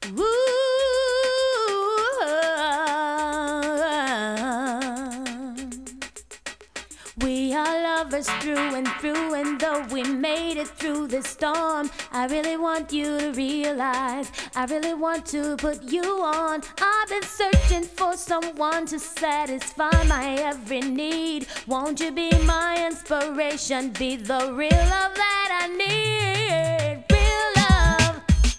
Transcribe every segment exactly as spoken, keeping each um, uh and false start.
Ooh, we are lovers through and through, and though we made it through the storm, I really want you to realize, I really want to put you on. I've been searching for someone to satisfy my every need. Won't you be my inspiration, be the real love that I need? Real love,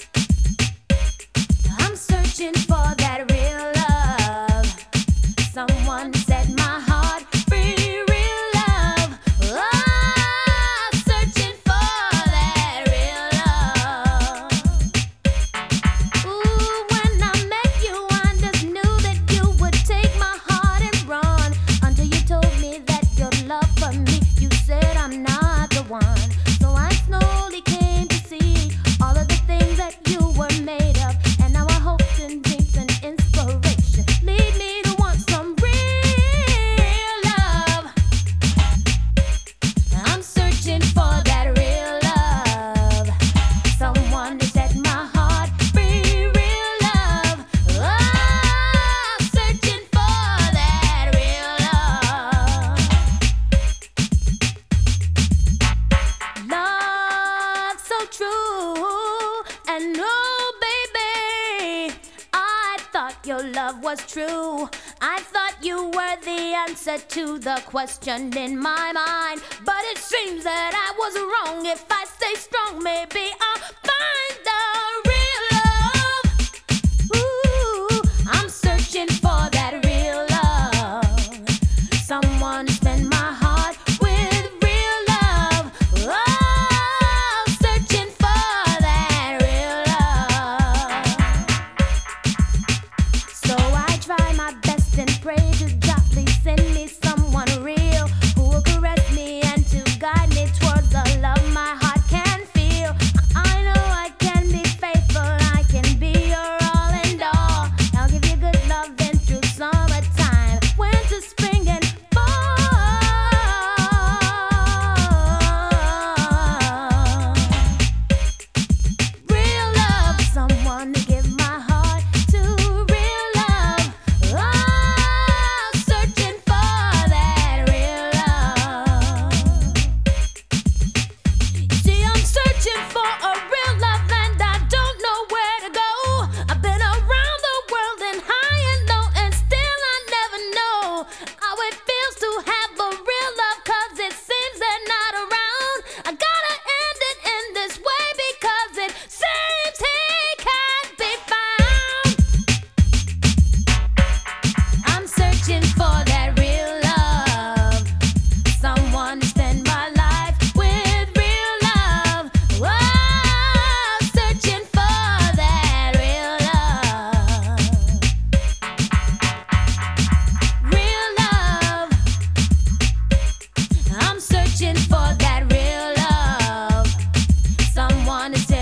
I'm searching for that real love, someone to set my heart free. Real love, oh, searching for that real love. Ooh, when I met you, I just knew that you would take my heart and run, until you told me that your love for me, you said I'm not the one. So I slowly came to see all of the things that you were made of, and now I hope and dreams and inspiration lead me to want some real love. I'm searching for that real love, someone to set my heart free. Real love, oh, searching for that real love. Love so true, and oh baby, I thought your love was true. I thought you were the answer to the question in my mind, but it seems that I was wrong. If I stay strong, maybe I'll find the real love. Ooh, I'm searching for that real love, someone to spend my heart with. Real love, oh, searching for that real love. So I try my best and pray to God, please send me someone real, who will caress me and to guide me towards the love my heart can feel. I know I can be faithful, I can be your all and all. I'll give you good loving through summertime, winter, spring, and fall. Real love, someone to give my heart to. Real love, oh, searching for that real love. See, I'm searching for a real love, and I don't know where to go. I've been around the world and high and low, and still I never know how it feels to have a real love, 'cause it seems they're not around. I gotta end it in this way, because it seems he can't be found. I'm searching for that real love, someone to spend my life with. Real love, oh, searching for that real love. Real love, I'm searching for that real love, someone to